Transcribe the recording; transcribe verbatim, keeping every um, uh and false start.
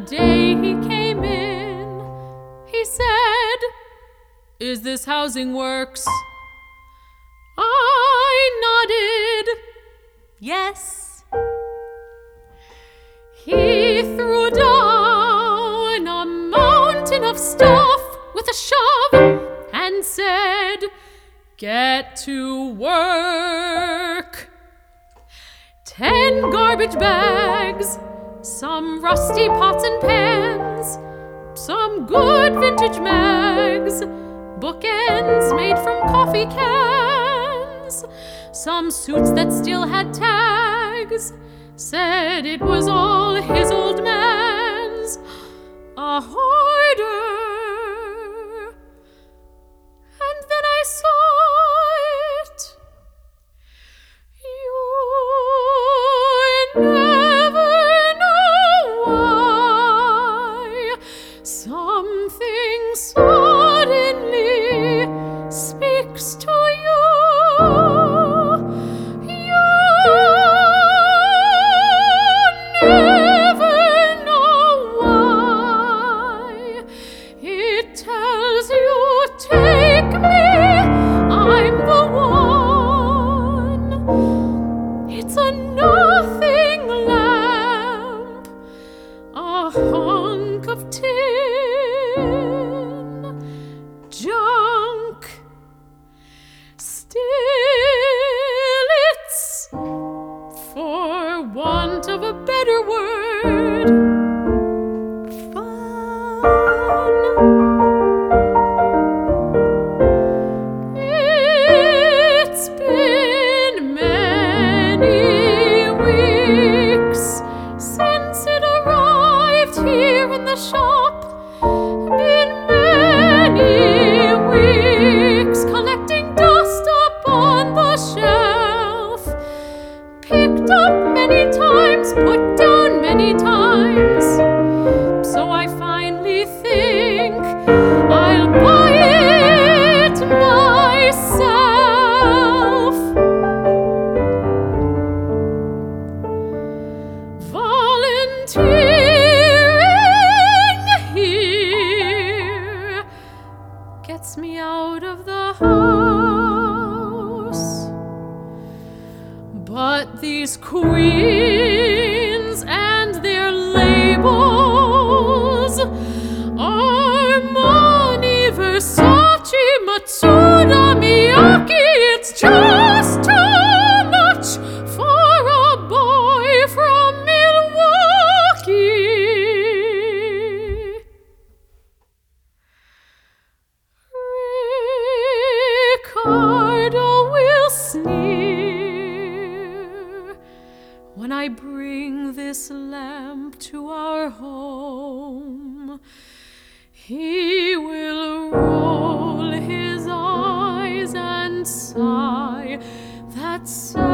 day he came in, he said, "Is this Housing Works?" I nodded, yes. He threw down a mountain of stuff with a shove and said, "Get to work." Ten garbage bags, some rusty pots and pans, some good vintage mags, bookends made from coffee cans, some suits that still had tags, said it was all his old man's, a hoarder. And then I saw it. You never know why something suddenly speaks to you. You never know why. It tells you, take me, I'm the one. It's a nothing lamp, a hunk of tin, junk. Still, it's, for want of a better word, fun. It's been many weeks since it arrived here in the shop. Been many weeks collecting dust up on the shelf. Picked up many times, put down many times. So I finally think I'll buy it myself. Volunteering here gets me out of the house. But these queens and their labels, Armani, Versace, Matsuda, Miyake, it's just too much for a boy from Milwaukee. Ricardo will sneer when I bring this lamp to our home. He will roll his eyes and sigh that sad